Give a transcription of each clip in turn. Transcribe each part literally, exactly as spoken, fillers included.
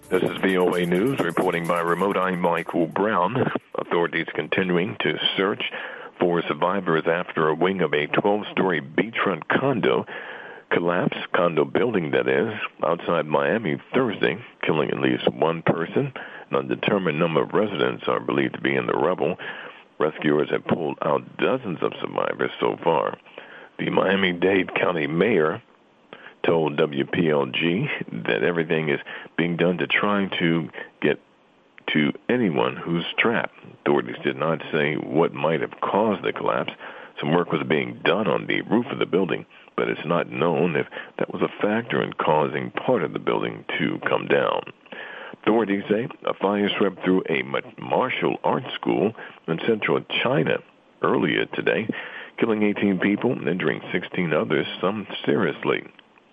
This is V O A News, reporting by remote. I'm Michael Brown. Authorities continuing to search for survivors after a wing of a twelve-story beachfront condo collapsed, condo building that is, outside Miami Thursday, killing at least one person. An undetermined number of residents are believed to be in the rubble. Rescuers have pulled out dozens of survivors so far. The Miami-Dade County mayor told W P L G that everything is being done to try to get to anyone who's trapped. Authorities did not say what might have caused the collapse. Some work was being done on the roof of the building, but it's not known if that was a factor in causing part of the building to come down. Authorities say a fire swept through a martial arts school in central China earlier today, killing eighteen people and injuring sixteen others, some seriously.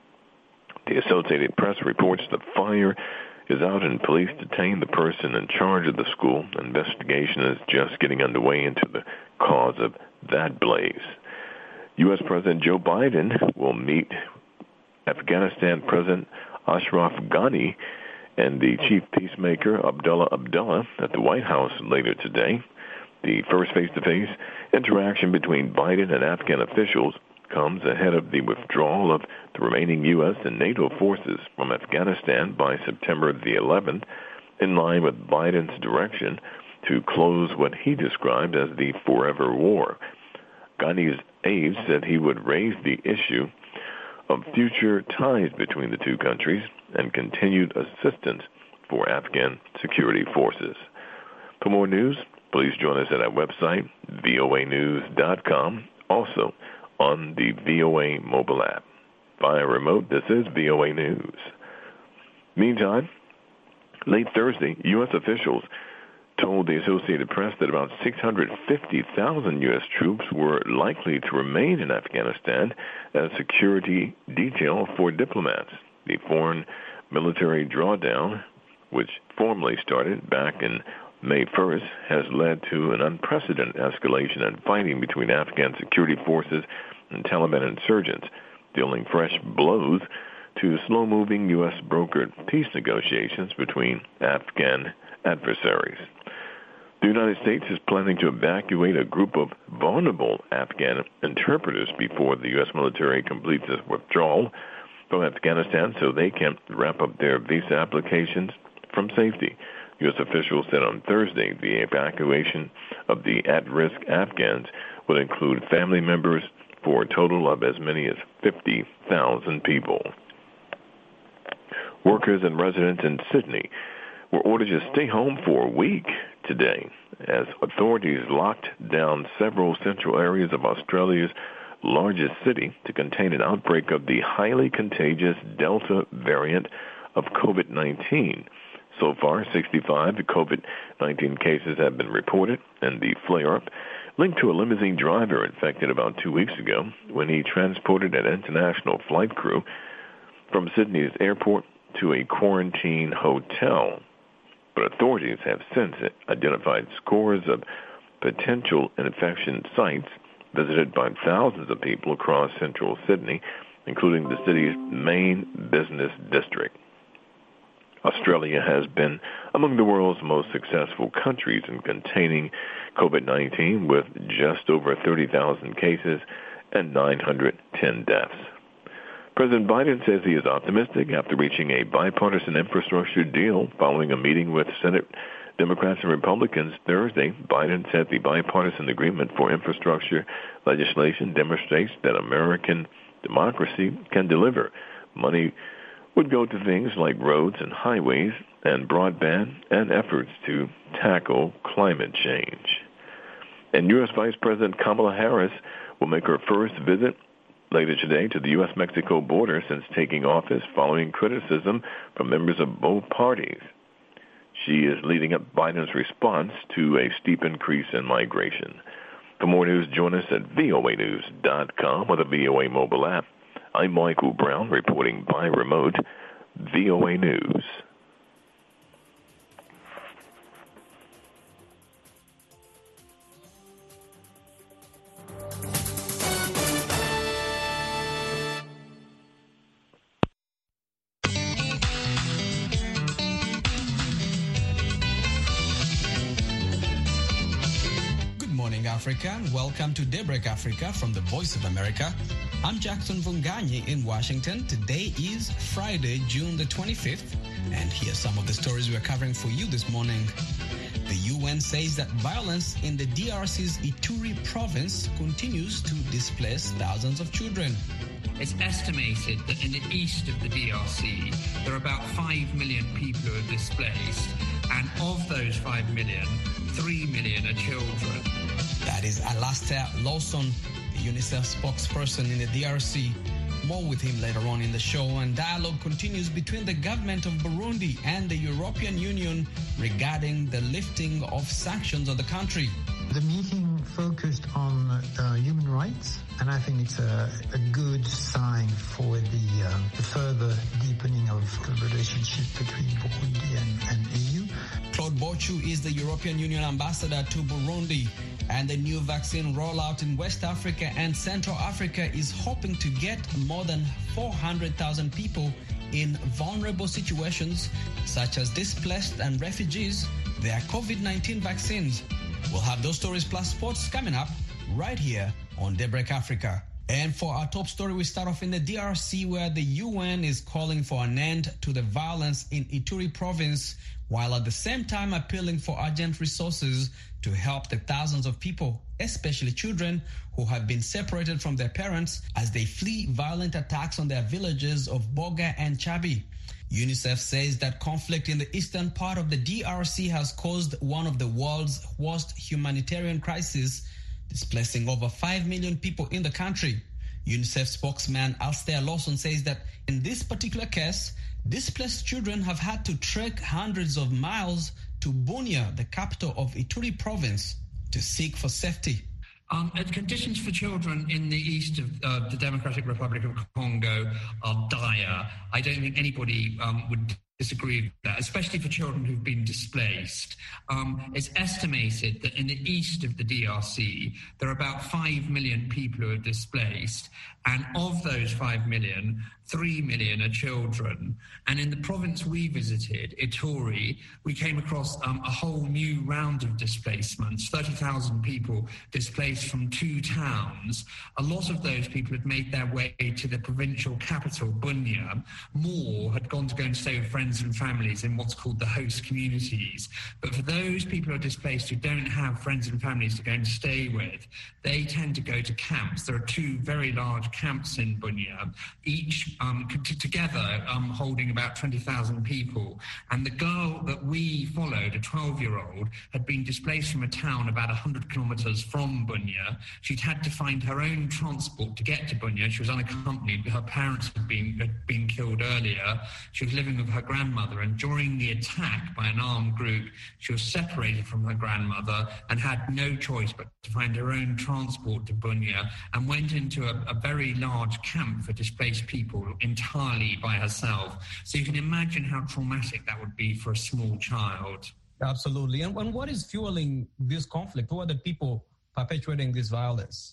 The Associated Press reports the fire is out and police detained the person in charge of the school. Investigation is just getting underway into the cause of that blaze. U S. President Joe Biden will meet Afghanistan President Ashraf Ghani and the chief peacemaker Abdullah Abdullah at the White House later today. The first face-to-face interaction between Biden and Afghan officials comes ahead of the withdrawal of the remaining U S and NATO forces from Afghanistan by September the eleventh, in line with Biden's direction to close what he described as the forever war. Ghani's aides said he would raise the issue of future ties between the two countries and continued assistance for Afghan security forces. For more news, please join us at our website, V O A news dot com. Also, on the V O A mobile app. Via remote, this is V O A News. Meantime, late Thursday, U S officials told the Associated Press that about six hundred fifty thousand U S troops were likely to remain in Afghanistan as security detail for diplomats. The foreign military drawdown, which formally started back in May first, has led to an unprecedented escalation in fighting between Afghan security forces and Taliban insurgents, dealing fresh blows to slow-moving U S brokered peace negotiations between Afghan adversaries. The United States is planning to evacuate a group of vulnerable Afghan interpreters before the U S military completes its withdrawal from Afghanistan so they can wrap up their visa applications from safety. U S officials said on Thursday the evacuation of the at-risk Afghans would include family members for a total of as many as fifty thousand people. Workers and residents in Sydney were ordered to stay home for a week today as authorities locked down several central areas of Australia's largest city to contain an outbreak of the highly contagious Delta variant of COVID nineteen. So far, sixty-five COVID nineteen cases have been reported, and the flare-up linked to a limousine driver infected about two weeks ago when he transported an international flight crew from Sydney's airport to a quarantine hotel. But authorities have since identified scores of potential infection sites visited by thousands of people across central Sydney, including the city's main business district. Australia has been among the world's most successful countries in containing COVID nineteen, with just over thirty thousand cases and nine hundred ten deaths. President Biden says he is optimistic after reaching a bipartisan infrastructure deal following a meeting with Senate Democrats and Republicans Thursday. Biden said the bipartisan agreement for infrastructure legislation demonstrates that American democracy can deliver. Money would go to things like roads and highways and broadband and efforts to tackle climate change. And U S. Vice President Kamala Harris will make her first visit later today to the U S Mexico border since taking office following criticism from members of both parties. She is leading up Biden's response to a steep increase in migration. For more news, join us at V O A news dot com or the V O A mobile app. I'm Michael Brown, reporting by remote, V O A News. Africa, and welcome to Daybreak Africa from the Voice of America. I'm Jackson Vunganyi in Washington. Today is Friday, June the twenty-fifth, and here's some of the stories we're covering for you this morning. The U N says that violence in the D R C's Ituri province continues to displace thousands of children. It's estimated that in the east of the D R C, there are about five million people who are displaced, and of those five million, three million are children. That is Alastair Lawson, the UNICEF spokesperson in the D R C. More with him later on in the show, and dialogue continues between the government of Burundi and the European Union regarding the lifting of sanctions on the country. The meeting focused on uh, human rights, and I think it's a, a good sign for the, uh, the further deepening of the relationship between Burundi and, and E U. Claude Bochu is the European Union ambassador to Burundi, and the new vaccine rollout in West Africa and Central Africa is hoping to get more than four hundred thousand people in vulnerable situations, such as displaced and refugees, their COVID nineteen vaccines. We'll have those stories plus sports coming up right here on Daybreak Africa. And for our top story, we start off in the D R C, where the U N is calling for an end to the violence in Ituri province, while at the same time appealing for urgent resources to help the thousands of people, especially children, who have been separated from their parents as they flee violent attacks on their villages of Boga and Chabi. UNICEF says that conflict in the eastern part of the D R C has caused one of the world's worst humanitarian crises, displacing over five million people in the country. UNICEF spokesman Alastair Lawson says that in this particular case, displaced children have had to trek hundreds of miles to Bunia, the capital of Ituri province, to seek for safety. Um, conditions for children in the east of uh, the Democratic Republic of Congo are dire. I don't think anybody um, would disagree with that, especially for children who've been displaced. Um, it's estimated that in the east of the D R C, there are about five million people who are displaced, and of those five million, three million are children. And in the province we visited, Ituri, we came across um, a whole new round of displacements, thirty thousand people displaced from two towns. A lot of those people had made their way to the provincial capital, Bunia. More had gone to go and stay with friends and families in what's called the host communities. But for those people who are displaced who don't have friends and families to go and stay with, they tend to go to camps. There are two very large camps in Bunia, each um, t- together um, holding about twenty thousand people. And the girl that we followed, a twelve-year-old, had been displaced from a town about one hundred kilometres from Bunia. She'd had to find her own transport to get to Bunia. She was unaccompanied. Her parents had been, had been killed earlier. She was living with her grandmother, and during the attack by an armed group, she was separated from her grandmother and had no choice but to find her own transport to Bunia, and went into a, a very large camp for displaced people entirely by herself. So you can imagine how traumatic that would be for a small child. Absolutely. And, and what is fueling this conflict? Who are the people perpetuating this violence?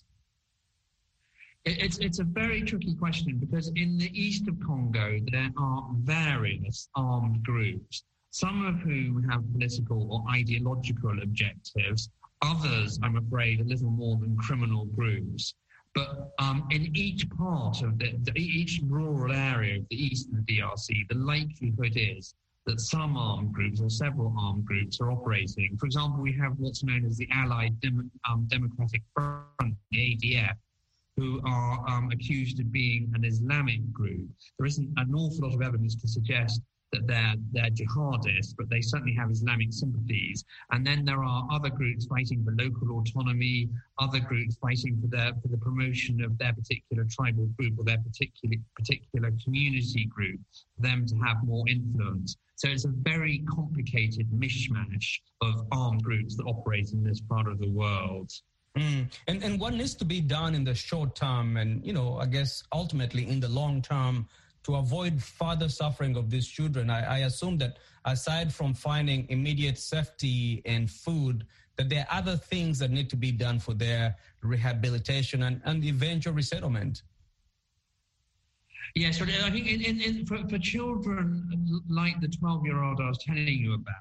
It's it's a very tricky question, because in the east of Congo, there are various armed groups, some of whom have political or ideological objectives, others, I'm afraid, a little more than criminal groups. But um, in each part of the, the, each rural area of the east of the D R C, the likelihood is that some armed groups or several armed groups are operating. For example, we have what's known as the Allied Dem- um, Democratic Front, the A D F, who are um, accused of being an Islamic group. There isn't an awful lot of evidence to suggest that they're, they're jihadists, but they certainly have Islamic sympathies. And then there are other groups fighting for local autonomy, other groups fighting for their for the promotion of their particular tribal group or their particular particular community group, for them to have more influence. So it's a very complicated mishmash of armed groups that operate in this part of the world. Mm. And and what needs to be done in the short term and, you know, I guess ultimately in the long term to avoid further suffering of these children? I, I assume that aside from finding immediate safety and food, that there are other things that need to be done for their rehabilitation and, and eventual resettlement. Yes, I think in, in, in, for, for children like the twelve-year-old I was telling you about,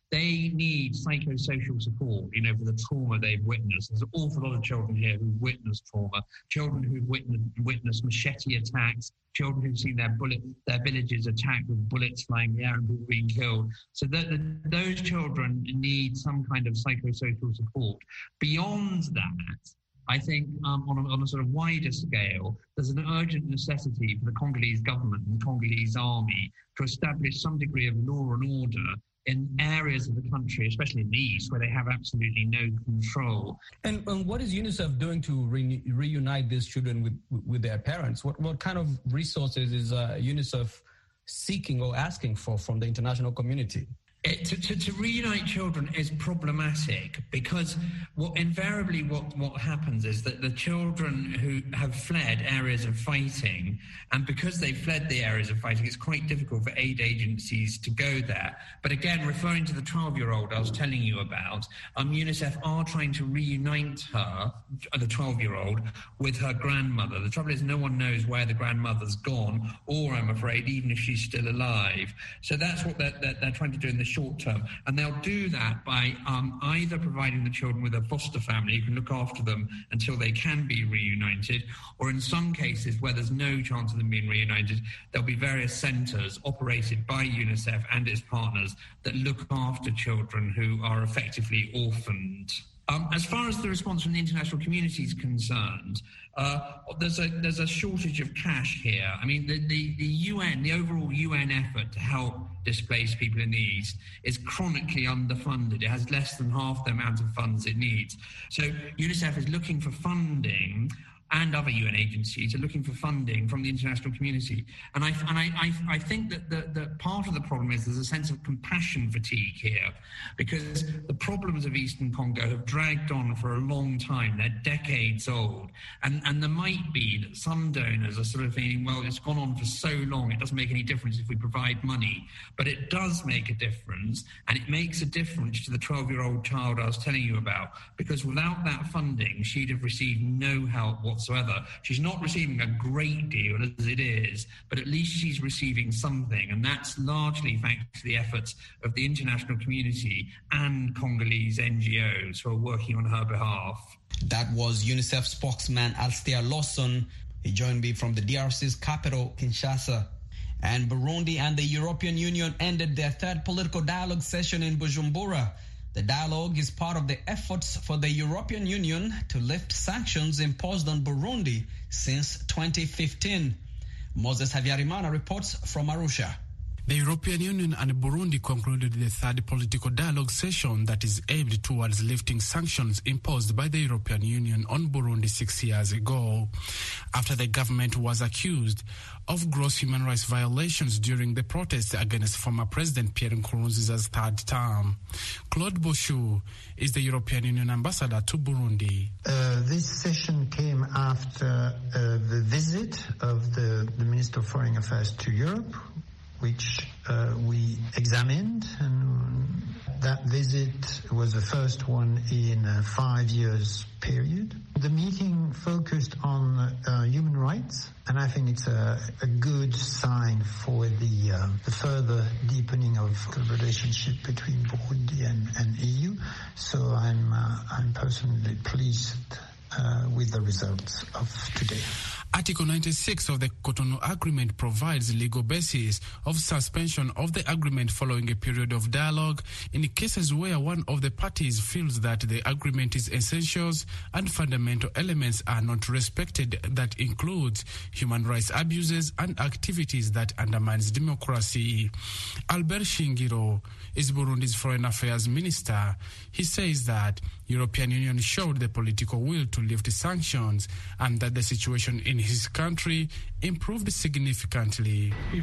they need psychosocial support, you know, for the trauma they've witnessed. There's an awful lot of children here who've witnessed trauma, children who've witnessed, witnessed machete attacks, children who've seen their bullet, their villages attacked with bullets flying in the air and people being killed. So that, that those children need some kind of psychosocial support. Beyond that, I think um, on, a, on a sort of wider scale, there's an urgent necessity for the Congolese government and the Congolese army to establish some degree of law and order in areas of the country, especially in the east, where they have absolutely no control. And, and what is UNICEF doing to re- reunite these children with with their parents? What what kind of resources is uh, UNICEF seeking or asking for from the international community? It, to, to, to reunite children is problematic because what invariably what, what happens is that the children who have fled areas of fighting, and because they've fled the areas of fighting, it's quite difficult for aid agencies to go there. But again, referring to the twelve-year-old I was telling you about, um, UNICEF are trying to reunite her, the twelve-year-old, with her grandmother. The trouble is no one knows where the grandmother's gone, or I'm afraid, even if she's still alive. So that's what they're, they're, they're trying to do in the short term, and they'll do that by um, either providing the children with a foster family who can look after them until they can be reunited, or in some cases where there's no chance of them being reunited, there'll be various centres operated by UNICEF and its partners that look after children who are effectively orphaned. Um, as far as the response from the international community is concerned, uh, there's a there's a shortage of cash here. I mean, the, the, the U N, the overall U N effort to help displaced people in the East is chronically underfunded. It has less than half the amount of funds it needs. So UNICEF is looking for funding, and other U N agencies are looking for funding from the international community. And I and I, I, I think that the, the part of the problem is there's a sense of compassion fatigue here, because the problems of Eastern Congo have dragged on for a long time. They're decades old. And, and there might be that some donors are sort of thinking, well, it's gone on for so long, it doesn't make any difference if we provide money. But it does make a difference, and it makes a difference to the twelve-year-old child I was telling you about, because without that funding, she'd have received no help whatsoever. Whatsoever. She's not receiving a great deal as it is, but at least she's receiving something, and that's largely thanks to the efforts of the international community and Congolese N G Os who are working on her behalf. That was UNICEF spokesman Alistair Lawson. He joined me from the D R C's capital, Kinshasa. And Burundi and the European Union ended their third political dialogue session in Bujumbura. The dialogue is part of the efforts for the European Union to lift sanctions imposed on Burundi since twenty fifteen. Moses Havyarimana reports from Arusha. The European Union and Burundi concluded the third political dialogue session that is aimed towards lifting sanctions imposed by the European Union on Burundi six years ago, after the government was accused of gross human rights violations during the protests against former President Pierre Nkurunziza's third term. Claude Boshu is the European Union ambassador to Burundi. Uh, this session came after uh, the visit of the, the Minister of Foreign Affairs to Europe, which uh, we examined, and that visit was the first one in a five years period. The meeting focused on uh, human rights, and I think it's a, a good sign for the, uh, the further deepening of the relationship between Burundi and, and E U. So I'm, uh, I'm personally pleased uh, with the results of today. Article ninety-six of the Cotonou Agreement provides legal basis of suspension of the agreement following a period of dialogue in cases where one of the parties feels that the agreement is essentials and fundamental elements are not respected. That includes human rights abuses and activities that undermines democracy. Albert Shingiro is Burundi's Foreign Affairs Minister. He says that European Union showed the political will to lift sanctions and that the situation in his country improved significantly. He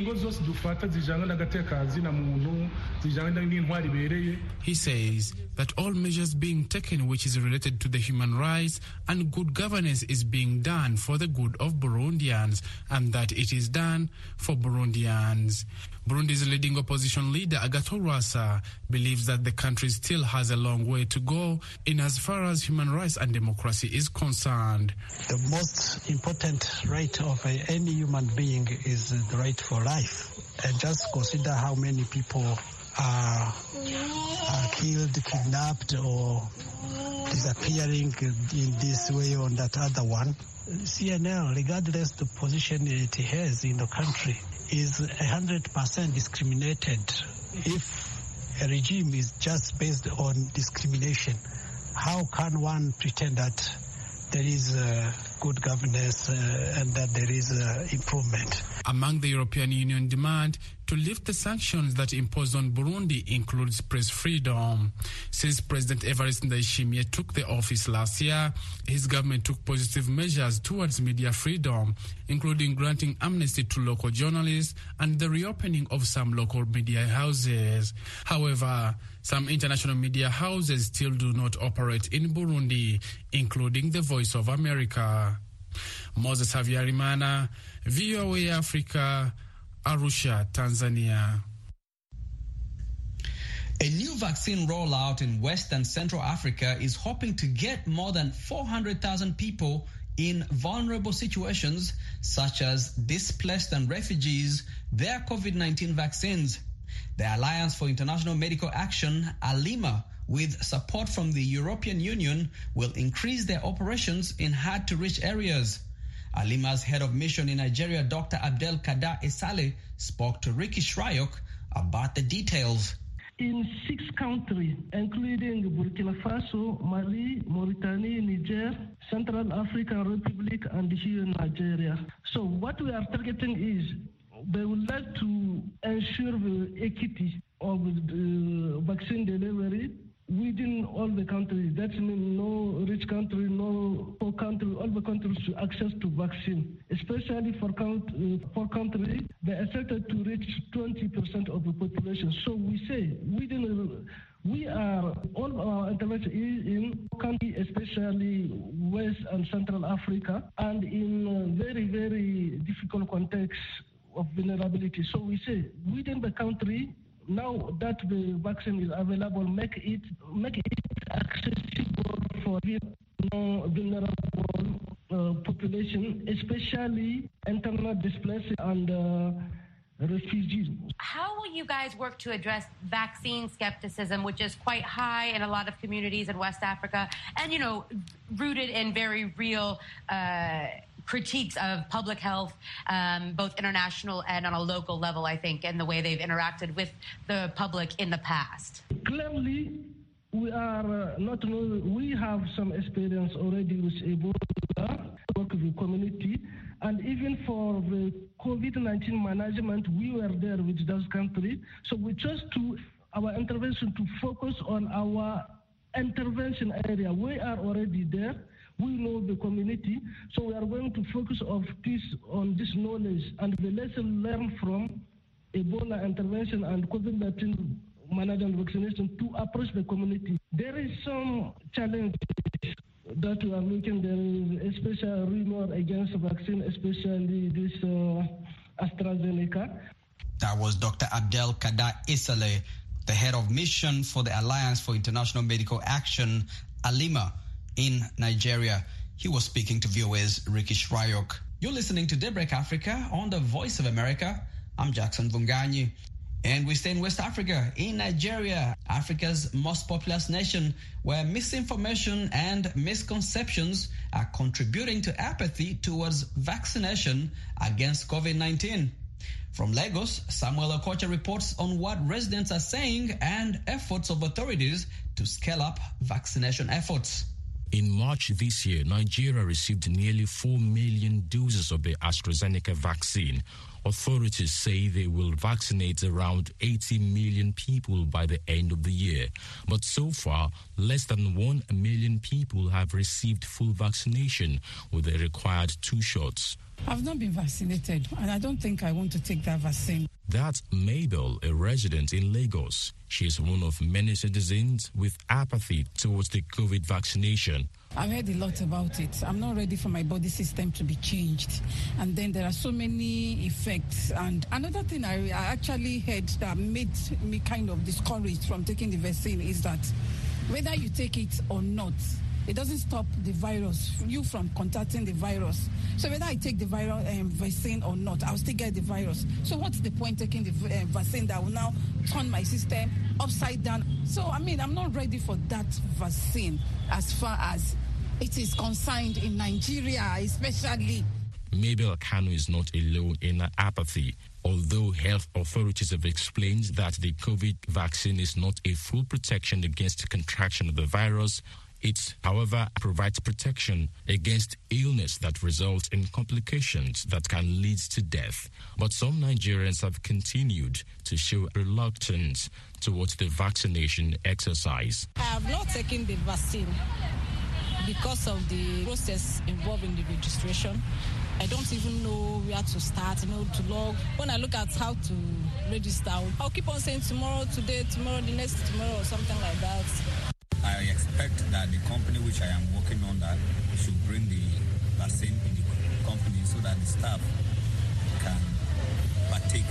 says that all measures being taken which is related to the human rights and good governance is being done for the good of Burundians, and that it is done for Burundians. Burundi's leading opposition leader, Agathon Rwasa, believes that the country still has a long way to go in as far as human rights and democracy is concerned. The most important right of any human being is the right for life. And just consider how many people are, are killed, kidnapped, or disappearing in this way or that other one. C N L, regardless the position it has in the country, is one hundred percent discriminated. If a regime is just based on discrimination, how can one pretend that there is uh, good governance uh, and that there is uh, improvement? Among the European Union demand to lift the sanctions that imposed on Burundi includes press freedom. Since President Evariste Ndayishimiye took the office last year, his government took positive measures towards media freedom, including granting amnesty to local journalists and the reopening of some local media houses. However, some international media houses still do not operate in Burundi, including the Voice of America. Moses Havyarimana, V O A Africa, Arusha, Tanzania. A new vaccine rollout in West and Central Africa is hoping to get more than four hundred thousand people in vulnerable situations, such as displaced and refugees, their COVID nineteen vaccines. The Alliance for International Medical Action, ALIMA, with support from the European Union, will increase their operations in hard-to-reach areas. ALIMA's head of mission in Nigeria, Doctor Abdel Kader Esale, spoke to Ricky Shryock about the details. In six countries, including Burkina Faso, Mali, Mauritania, Niger, Central African Republic, and here in Nigeria. So what we are targeting is they would like to ensure the equity of the vaccine delivery within all the countries. That means no rich country, no poor country, all the countries to access to vaccine. Especially for, count, uh, for countries, they are expected to reach twenty percent of the population. So we say within uh, we are, all our intervention is in countries, especially West and Central Africa, and in uh, very, very difficult contexts of vulnerability. So we say within the country, now that the vaccine is available, make it make it accessible for the vulnerable uh, population, especially internal displaced and uh, refugees. How will you guys work to address vaccine skepticism, which is quite high in a lot of communities in West Africa, and you know, rooted in very real Uh, critiques of public health, um, both international and on a local level, I think, and the way they've interacted with the public in the past? Clearly, we are uh, not knowing, we have some experience already with Ebola, work with the community, and even for the COVID nineteen management, we were there with those countries. So we chose to, our intervention to focus on our intervention area. We are already there. We know the community, so we are going to focus of this, on this knowledge and the lesson learned from Ebola intervention and COVID nineteen management vaccination to approach the community. There is some challenges that we are looking. There is a special rumor against vaccine, especially this uh, AstraZeneca. That was Doctor Abdel Kader Esale, the head of mission for the Alliance for International Medical Action, ALIMA, in Nigeria. He was speaking to V O A's Ricky Shryock. You're listening to Daybreak Africa on the Voice of America. I'm Jackson Vunganyi. And we stay in West Africa, in Nigeria, Africa's most populous nation, where misinformation and misconceptions are contributing to apathy towards vaccination against COVID nineteen. From Lagos, Samuel Okocha reports on what residents are saying and efforts of authorities to scale up vaccination efforts. In March this year, Nigeria received nearly four million doses of the AstraZeneca vaccine. Authorities say they will vaccinate around eighty million people by the end of the year. But so far, less than one million people have received full vaccination with the required two shots. I've not been vaccinated, and I don't think I want to take that vaccine. That's Mabel, a resident in Lagos. She is one of many citizens with apathy towards the COVID vaccination. I've heard a lot about it. I'm not ready for my body system to be changed. And then there are so many effects. And another thing I, I actually heard that made me kind of discouraged from taking the vaccine is that whether you take it or not, it doesn't stop the virus, you from contacting the virus. So whether I take the virus um, vaccine or not, I'll still get the virus. So what's the point taking the uh, vaccine that will now turn my system upside down? So, I mean, I'm not ready for that vaccine as far as it is concerned in Nigeria, especially. Mabel Kanu is not alone in her apathy. Although health authorities have explained that the COVID vaccine is not a full protection against contraction of the virus, it, however, provides protection against illness that results in complications that can lead to death. But some Nigerians have continued to show reluctance towards the vaccination exercise. I have not taken the vaccine because of the process involved in the registration. I don't even know where to start, you know, to log. When I look at how to register, I'll keep on saying tomorrow, today, tomorrow, the next tomorrow, or something like that. I expect that the company which I am working on that should bring the vaccine in the company so that the staff can partake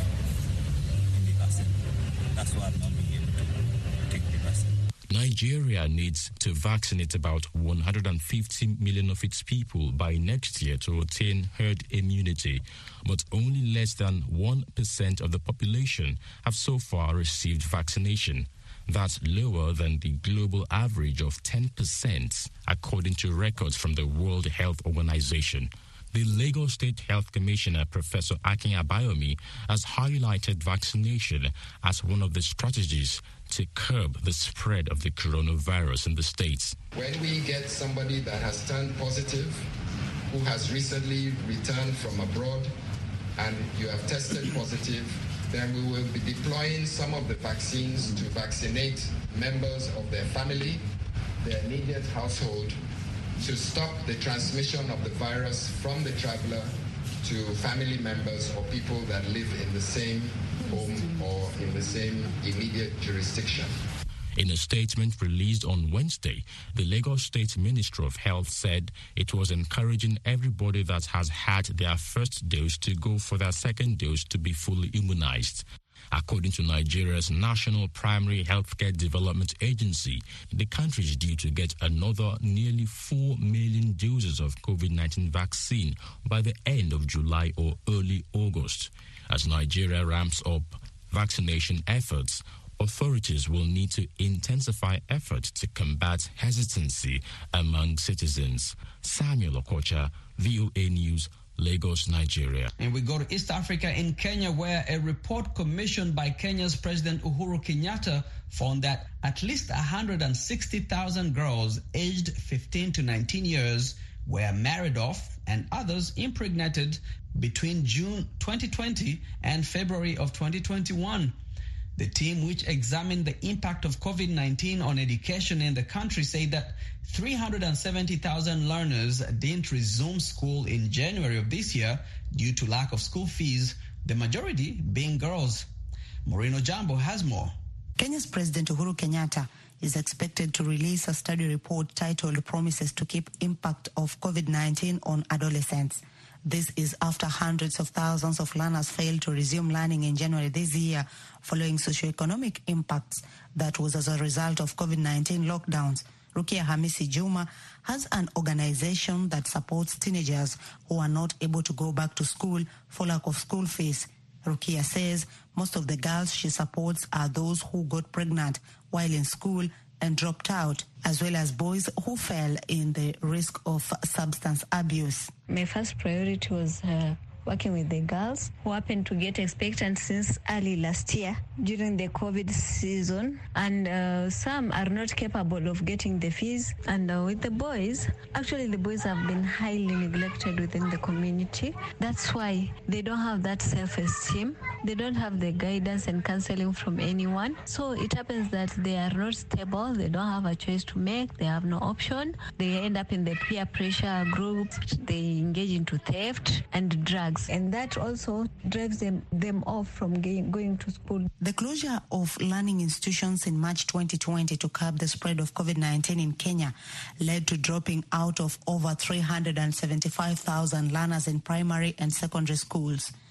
in the vaccine. That's why I've not been able to take the vaccine. Nigeria needs to vaccinate about one hundred fifty million of its people by next year to attain herd immunity, but only less than one percent of the population have so far received vaccination. That's lower than the global average of ten percent, according to records from the World Health Organization. The Lagos State Health Commissioner, Professor Akin Abayomi, has highlighted vaccination as one of the strategies to curb the spread of the coronavirus in the states. When we get somebody that has turned positive, who has recently returned from abroad, and you have tested positive, then we will be deploying some of the vaccines to vaccinate members of their family, their immediate household, to stop the transmission of the virus from the traveler to family members or people that live in the same home or in the same immediate jurisdiction. In a statement released on Wednesday, the Lagos State Ministry of Health said it was encouraging everybody that has had their first dose to go for their second dose to be fully immunized. According to Nigeria's National Primary Healthcare Development Agency, the country is due to get another nearly four million doses of COVID nineteen vaccine by the end of July or early August. As Nigeria ramps up vaccination efforts, authorities will need to intensify efforts to combat hesitancy among citizens. Samuel Okocha, V O A News, Lagos, Nigeria. And we go to East Africa in Kenya, where a report commissioned by Kenya's President Uhuru Kenyatta found that at least one hundred sixty thousand girls aged fifteen to nineteen years were married off and others impregnated between June twenty twenty and February of twenty twenty-one. The team, which examined the impact of COVID nineteen on education in the country, said that three hundred seventy thousand learners didn't resume school in January of this year due to lack of school fees, the majority being girls. Moreno Jambo has more. Kenya's President Uhuru Kenyatta is expected to release a study report titled Promises to Keep Impact of COVID nineteen on Adolescents. This is after hundreds of thousands of learners failed to resume learning in January this year following socioeconomic impacts that was as a result of COVID nineteen lockdowns. Rukia Hamisi Juma has an organization that supports teenagers who are not able to go back to school for lack of school fees. Rukia says most of the girls she supports are those who got pregnant while in school and dropped out, as well as boys who fell in the risk of substance abuse. My first priority was uh, working with the girls who happened to get expectant since early last year during the COVID season, and uh, some are not capable of getting the fees. And uh, with the boys, actually the boys have been highly neglected within the community. That's why they don't have that self-esteem. They don't have the guidance and counseling from anyone. So it happens that they are not stable. They don't have a choice to make. They have no option. They end up in the peer pressure groups. They engage into theft and drugs. And that also drives them, them off from going to school. The closure of learning institutions in March twenty twenty to curb the spread of COVID nineteen in Kenya led to dropping out of over three hundred seventy-five thousand learners in primary and secondary schools.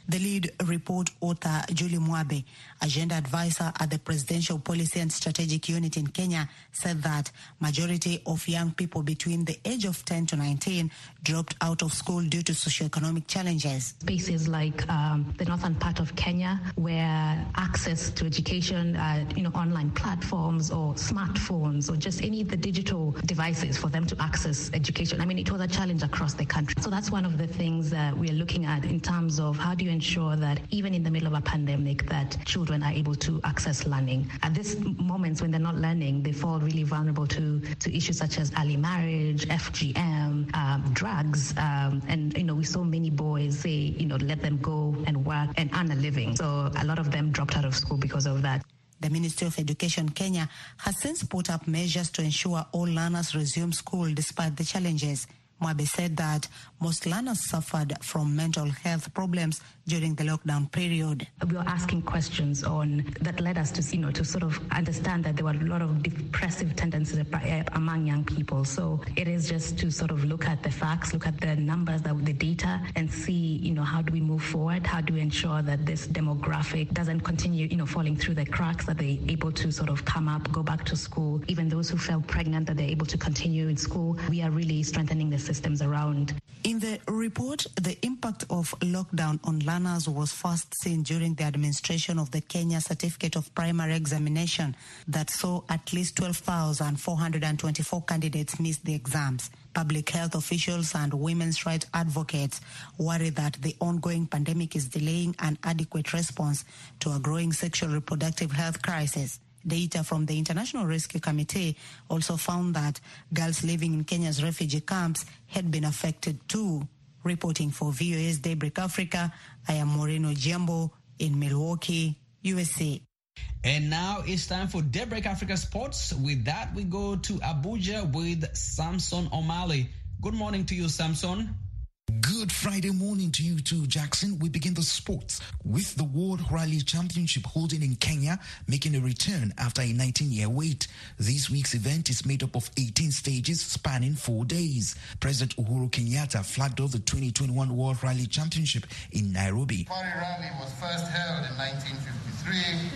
The lead report author, Julie Mwabe, agenda advisor at the Presidential Policy and Strategic Unit in Kenya, said that majority of young people between the age of ten to nineteen dropped out of school due to socioeconomic challenges. Spaces like um, the northern part of Kenya, where access to education, uh, you know, online platforms or smartphones or just any of the digital devices for them to access education. I mean, it was a challenge across the country. So that's one of the things that we are looking at in terms of how do you ensure that even in the middle of a pandemic that children are able to access learning. At these moments when they're not learning, they fall really vulnerable to, to issues such as early marriage, F G M, um, drugs, um, and, you know, we saw many boys say, you know, let them go and work and earn a living. So a lot of them dropped out of school because of that. The Ministry of Education Kenya has since put up measures to ensure all learners resume school despite the challenges. Mwabe said that most learners suffered from mental health problems during the lockdown period. We were asking questions on that led us to, you know, to sort of understand that there were a lot of depressive tendencies among young people. So it is just to sort of look at the facts, look at the numbers, the data, and see, you know, how do we move forward? How do we ensure that this demographic doesn't continue, you know, falling through the cracks, that they're able to sort of come up, go back to school, even those who fell pregnant, that they're able to continue in school. We are really strengthening the systems around. In the report, the impact of lockdown on learners was first seen during the administration of the Kenya Certificate of Primary Examination that saw at least twelve thousand four hundred twenty-four candidates miss the exams. Public health officials and women's rights advocates worry that the ongoing pandemic is delaying an adequate response to a growing sexual reproductive health crisis. Data from the International Rescue Committee also found that girls living in Kenya's refugee camps had been affected too. Reporting for V O A's Daybreak Africa, I am Moreno Jambo in Milwaukee, U S A. And now it's time for Daybreak Africa Sports. With that, we go to Abuja with Samson Omali. Good morning to you, Samson. Good Friday morning to you too, Jackson. We begin the sports with the World Rally Championship holding in Kenya, making a return after a nineteen-year wait. This week's event is made up of eighteen stages spanning four days. President Uhuru Kenyatta flagged off the twenty twenty-one World Rally Championship in Nairobi. The Safari Rally was first held in nineteen fifty-three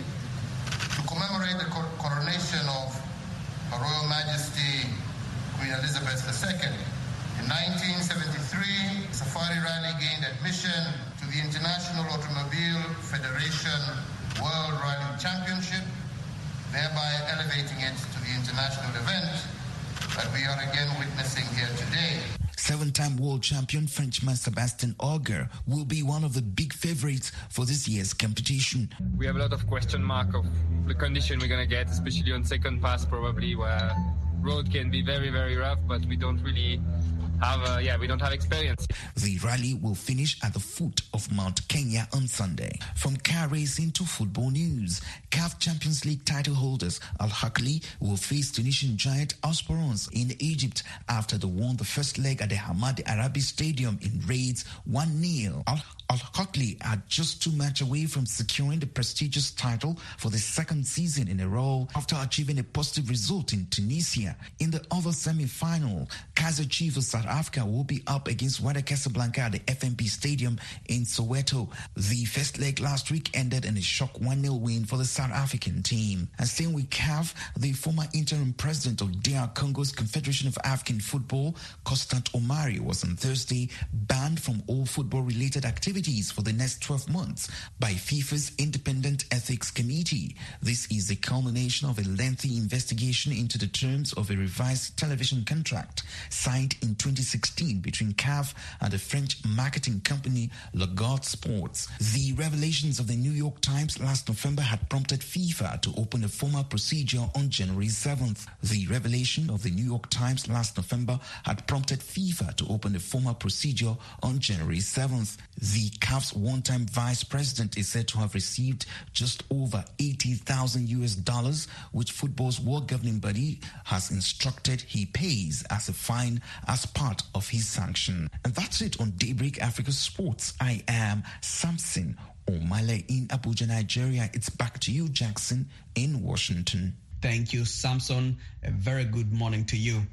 to commemorate the coronation of Her Royal Majesty Queen Elizabeth the Second. In nineteen seventy-three, Safari Rally gained admission to the International Automobile Federation World Rally Championship, thereby elevating it to the international event that we are again witnessing here today. Seven-time world champion Frenchman Sébastien Ogier will be one of the big favorites for this year's competition. We have a lot of question mark of the condition we're going to get, especially on second pass probably, where road can be very, very rough, but we don't really have, uh, yeah, we don't have experience. The rally will finish at the foot of Mount Kenya on Sunday. From car racing to football news, C A F Champions League title holders Al Ahly will face Tunisian giant Esperance in Egypt after they won the first leg at the Hamad Arabi Stadium in raids one nil. Al Ahly are just two matches away from securing the prestigious title for the second season in a row after achieving a positive result in Tunisia. In the other semi-final, Kaizer Chiefs of South Africa will be up against Wydad Casablanca at the F N B Stadium in Soweto. The first leg last week ended in a shock one nil win for the South African team. And staying with C A F, the former interim president of D R Congo's Confederation of African Football, Constant Omari, was on Thursday banned from all football-related activities for the next twelve months by FIFA's Independent Ethics Committee. This is the culmination of a lengthy investigation into the terms of a revised television contract signed in twenty sixteen between C A F and the French marketing company Lagarde Sports. The revelations of the New York Times last November had prompted FIFA to open a formal procedure on January seventh. The revelation of the New York Times last November had prompted FIFA to open a formal procedure on January seventh. The C A F's one-time vice president is said to have received just over eighty thousand U S dollars, which football's world governing body has instructed he pays as a fine as part of his sanction. And that's it on Daybreak Africa Sports. I am Samson Omale in Abuja, Nigeria. It's back to you, Jackson, in Washington. Thank you, Samson. A very good morning to you.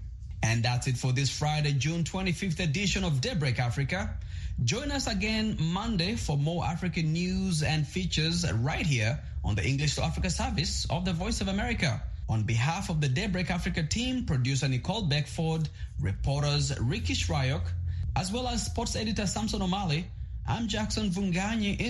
And that's it for this Friday, June twenty-fifth edition of Daybreak Africa. Join us again Monday for more African news and features right here on the English to Africa service of the Voice of America. On behalf of the Daybreak Africa team, producer Nicole Beckford, reporters Ricky Shryock, as well as sports editor Samson O'Malley, I'm Jackson Vunganyi in